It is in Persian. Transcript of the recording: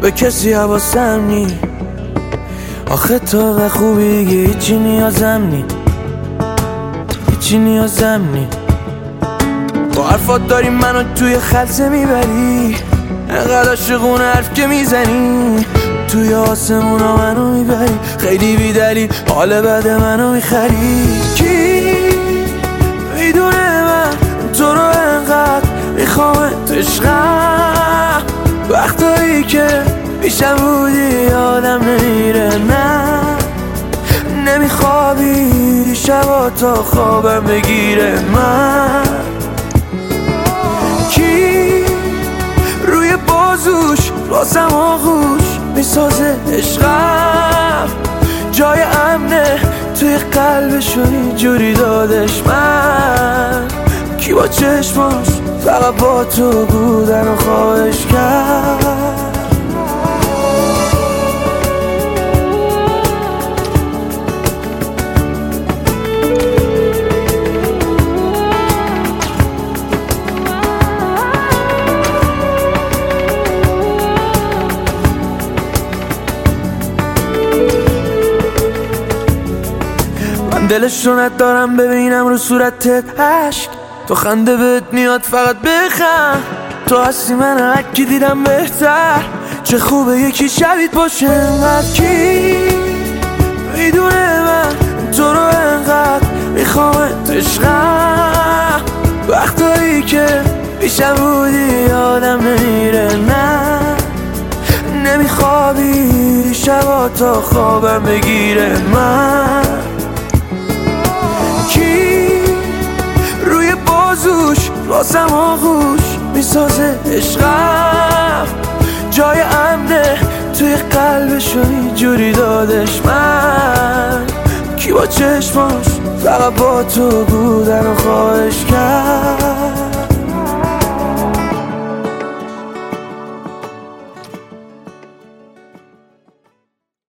به کسی حواسم نی. آخه تو و خوبی دیگه هیچی نیازم نی، هیچی نیازم نی. با حرفات داری منو توی خلسه میبری، انقدر عاشقونه حرف که میزنی، توی آسمونا منو میبری، خیلی بیدلیل حال بد منو میخری. کی میدونه من تو رو انقدر میخوامت عشقم، وقتایی که پیشم بودی یادم نمیره، نه نمیخوابی شبا تا خوابم بگیره. من کی روی بازوش واسم آغوش میسازه عشقم، جای امنه توی قلبشو اینجوری دادش. من کی با چشماش فقط با تو بودن و خواهش کرد. دلش رو ندارم ببینم رو صورتت عشق، تو خنده بهت میاد فقط بخند، تو هستی من هرکی دیدم بهتر، چه خوبه یکی شبیت باشه انقدر. کی میدونه من تو رو انقدر میخوامت عشقم، وقتایی که پیشم بودی یادم نمیره، نه نمیخوابی شبا تا خوابم بگیره. من روی بازوش واسم آغوش میسازه عشقم، جای امنه توی قلبشو اینجوری دادش. من کی با چشماش فقط با تو بودن و خواهش کرد.